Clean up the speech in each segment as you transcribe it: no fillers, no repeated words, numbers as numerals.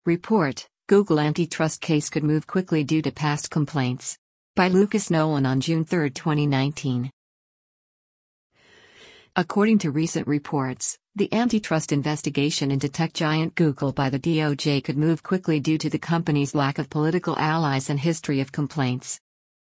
Report: Google antitrust case could move quickly due to past complaints. By Lucas Nolan on June 3, 2019. According to recent reports, the antitrust investigation into tech giant Google by the DOJ could move quickly due to the company's lack of political allies and history of complaints.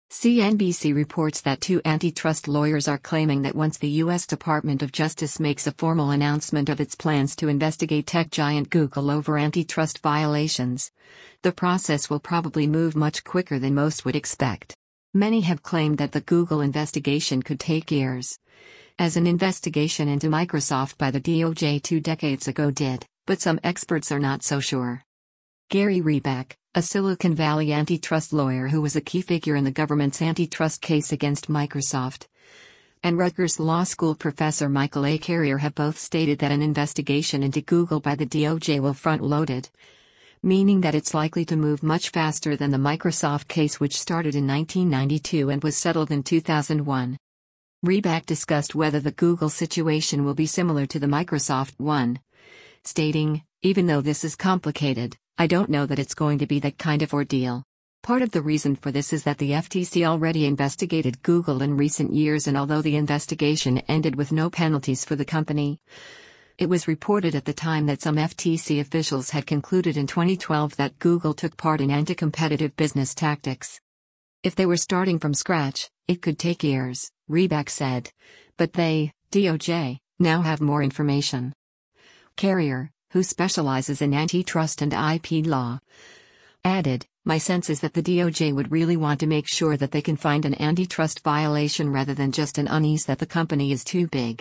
CNBC reports that two antitrust lawyers are claiming that once the U.S. Department of Justice makes a formal announcement of its plans to investigate tech giant Google over antitrust violations, the process will probably move much quicker than most would expect. Many have claimed that the Google investigation could take years, as an investigation into Microsoft by the DOJ 2 decades ago did, but some experts are not so sure. Gary Reback, a Silicon Valley antitrust lawyer who was a key figure in the government's antitrust case against Microsoft, and Rutgers Law School professor Michael A. Carrier have both stated that an investigation into Google by the DOJ will front-loaded, meaning that it's likely to move much faster than the Microsoft case, which started in 1992 and was settled in 2001. Reback discussed whether the Google situation will be similar to the Microsoft one, stating, "Even though this is complicated, I don't know that it's going to be that kind of ordeal. Part of the reason for this is that the FTC already investigated Google in recent years, and although the investigation ended with no penalties for the company, it was reported at the time that some FTC officials had concluded in 2012 that Google took part in anti-competitive business tactics. If they were starting from scratch, it could take years," Reback said. But they, DOJ, now have more information. Carrier, who specializes in antitrust and IP law, added, "My sense is that the DOJ would really want to make sure that they can find an antitrust violation rather than just an unease that the company is too big."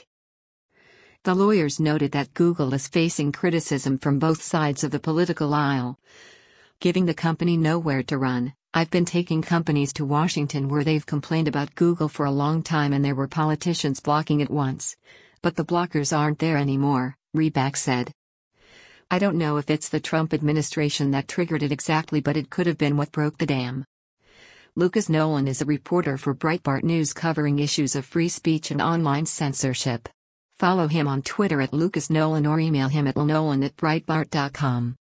The lawyers noted that Google is facing criticism from both sides of the political aisle, giving the company nowhere to run. "I've been taking companies to Washington where they've complained about Google for a long time and there were politicians blocking it once. But the blockers aren't there anymore," Reback said. "I don't know if it's the Trump administration that triggered it exactly, but it could have been what broke the dam." Lucas Nolan is a reporter for Breitbart News covering issues of free speech and online censorship. Follow him on Twitter @LucasNolan or email him at lnolan@breitbart.com.